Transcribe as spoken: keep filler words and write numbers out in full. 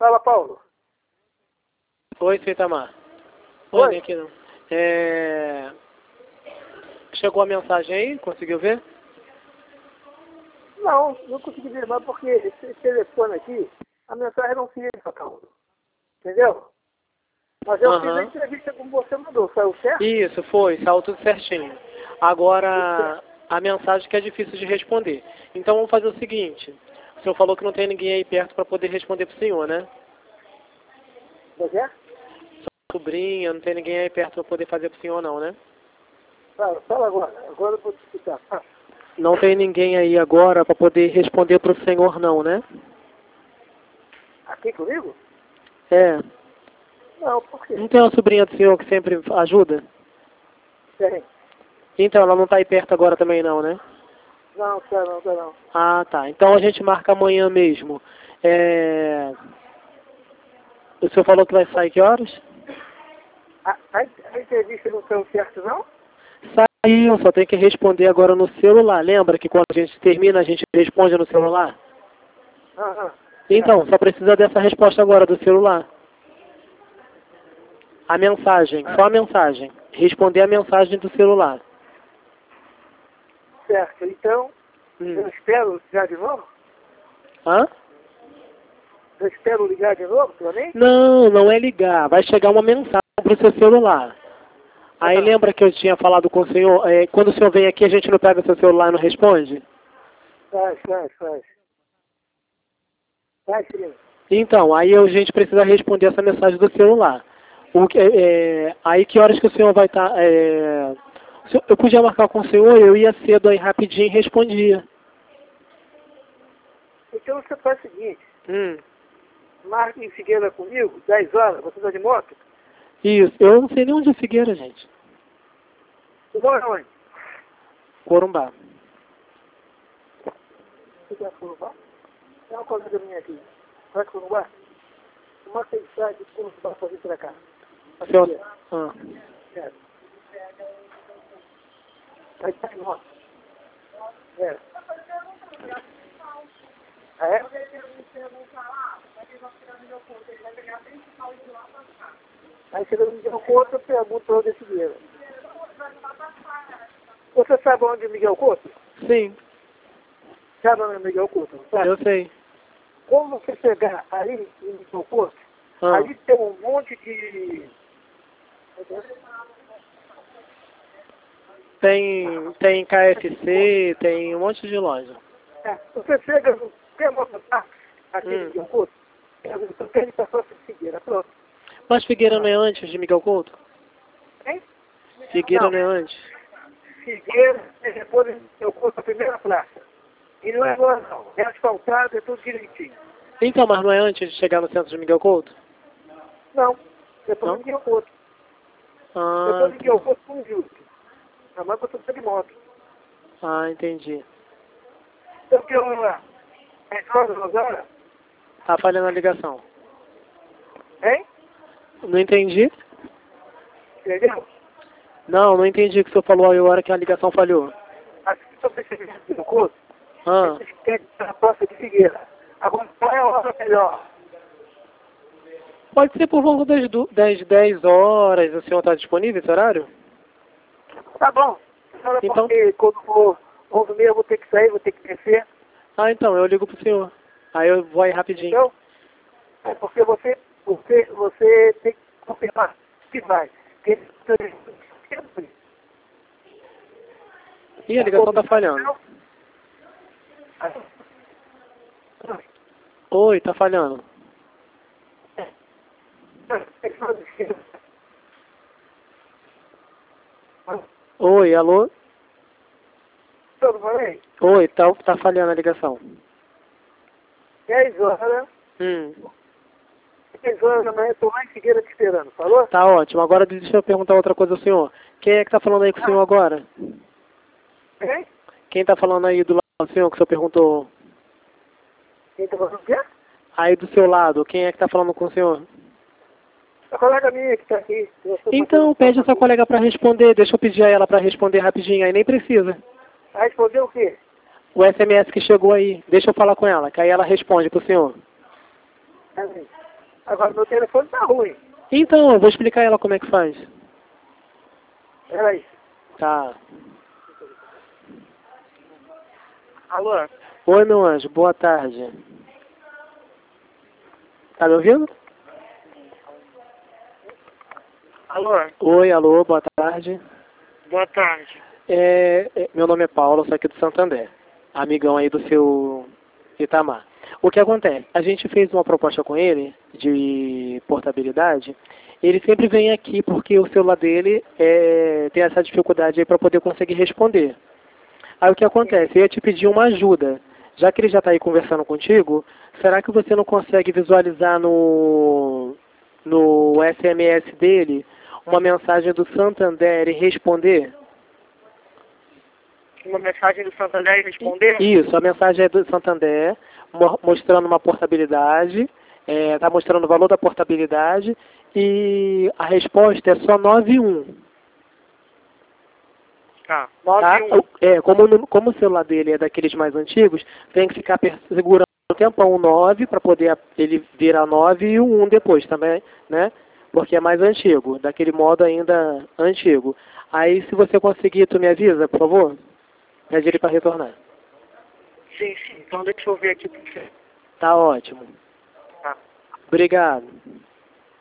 Fala, Paulo. Oi, seu Itamar. Oi, Oi. nem aqui não. É... Chegou a mensagem aí? Conseguiu ver? Não, não consegui ver mais porque esse telefone aqui, a mensagem não se entra, Paulo. Entendeu? Mas eu fiz a Aham. entrevista como você mandou, saiu certo? Isso, foi. Saiu tudo certinho. Agora, a mensagem que é difícil de responder. Então, vamos fazer o seguinte. O senhor falou que não tem ninguém aí perto para poder responder pro senhor, né? Pois é? Sobrinha, não tem ninguém aí perto para poder fazer pro senhor, não, né? Fala, fala agora. Agora eu vou te explicar. Ah, Não tem ninguém aí agora para poder responder pro senhor, não, né? aqui comigo? É. Não, por quê? Não tem uma sobrinha do senhor que sempre ajuda? Tem. Então, ela não tá aí perto agora também, não, né? Não, tá não, tá não. Ah, tá. Então a gente marca amanhã mesmo. É... O senhor falou que vai sair que horas? A, a, a entrevista não saiu certo, não? Saiu, só tem que responder agora no celular. Lembra que quando a gente termina, a gente responde no celular? Ah, ah. Então, só precisa dessa resposta agora do celular. A mensagem, só a mensagem. Responder a mensagem do celular. Certo. Então, Hum. eu espero ligar de novo? Hã? Eu espero ligar de novo pra mim? Não, não é ligar. Vai chegar uma mensagem pro seu celular. Aí Ah. lembra que eu tinha falado com o senhor, é, quando o senhor vem aqui a gente não pega seu celular e não responde? Faz, faz, faz. Faz, sim. Então, aí a gente precisa responder essa mensagem do celular. O que, é, aí que horas que o senhor vai estar... É, eu podia marcar com o senhor, eu ia cedo aí rapidinho e respondia. Então você faz o seguinte, Hum, marque em Figueira comigo, dez horas, você está de moto? isso, eu não sei nem onde é Figueira, gente. Você mora onde? Corumbá. Você quer Corumbá? Tem uma colega minha aqui. Vai Corumbá? Uma que sai de Corumbá para vir para cá. Pra Seu, Figueira. ah, É. Aí tá de moto. É. Ah, é? Aí chega no Miguel Couto, eu pergunto onde é Figueira. Você sabe onde é Miguel Couto? sim, Sabe onde é Miguel Couto? não sabe? eu sei. Como você chegar ali em Miguel Couto, Ah, ali tem um monte de... tem, tem K F C, tem um monte de loja. É, você chega, tem uma mototáxi aqui Hum. em Miguel Couto, eu quero para sua Figueira, pronto. Mas Figueira não é antes de Miguel Couto? Hein? Figueira Não. não é antes? Figueira é depois de Miguel Couto, a primeira praça. E não é agora não, é asfaltado, é tudo direitinho. Então, mas não é antes de chegar no centro de Miguel Couto? Não, depois Não? de Miguel Couto. Ah, Depois de Miguel Couto, com justo. A mãe você está de moto. ah, entendi. Então, que eu lá, é horas, agora, Tá falhando a ligação. hein? Não entendi? Entendeu? Não, não entendi o que o senhor falou aí a hora que a ligação falhou. Aqui só precisa de Miguel Couto, Ah, vocês querem ir na praça de Figueira. Agora, qual é a hora melhor? pode ser por volta das, du- das dez horas, o senhor está disponível esse horário? Tá bom. Só Então- porque quando for onze e meia eu vou ter que sair, vou ter que descer. Ah, então, eu ligo pro senhor. Aí eu vou aí rapidinho. Então, é porque você, você, você tem que confirmar que vai. Porque Ih, a ligação tá falhando. Oi, tá falhando. Oi, alô? Eu falei, Oi, tá, tá falhando a ligação. dez horas, Hum, dez horas da manhã, eu tô lá em Figueira te esperando, falou? tá ótimo. Agora deixa eu perguntar outra coisa ao senhor. Quem é que tá falando aí com o senhor agora? Hein? Quem tá falando aí do lado do senhor que o senhor perguntou? Quem tá falando o quê? Aí do seu lado, quem é que tá falando com o senhor? A colega minha que tá aqui. Eu sou Então, passando- pede essa colega pra responder. Deixa eu pedir a ela pra responder rapidinho. Aí nem precisa. Vai responder o quê? O S M S que chegou aí. Deixa eu falar com ela, que aí ela responde pro senhor. Assim, Agora meu telefone tá ruim. Então, eu vou explicar ela como é que faz. Peraí. Tá. Alô? Oi, meu anjo, boa tarde. Tá me ouvindo? Alô? Oi, alô, boa tarde. Boa tarde. É, é, meu nome é Paulo, sou aqui do Santander. Amigão aí do seu Itamar. O que acontece? A gente fez uma proposta com ele de portabilidade. Ele sempre vem aqui porque o celular dele é, tem essa dificuldade aí para poder conseguir responder. Aí o que acontece? Eu ia te pedir uma ajuda. Já que ele já está aí conversando contigo, será que você não consegue visualizar no, no S M S dele uma mensagem do Santander e responder? Uma mensagem do Santander e responder? Isso, a mensagem é do Santander, mo- mostrando uma portabilidade, está mostrando o valor da portabilidade e a resposta é só nove um. Tá. Tá? nove um. É, como, no- como o celular dele é daqueles mais antigos, tem que ficar per- segurando o tempão o nove para poder a- ele virar nove e o um depois também, né? Porque é mais antigo, daquele modo ainda antigo. Aí se você conseguir, tu me avisa, por favor? Pede ele para retornar. Sim, sim. Então deixa eu ver aqui pra você. Tá ótimo. Tá. Obrigado.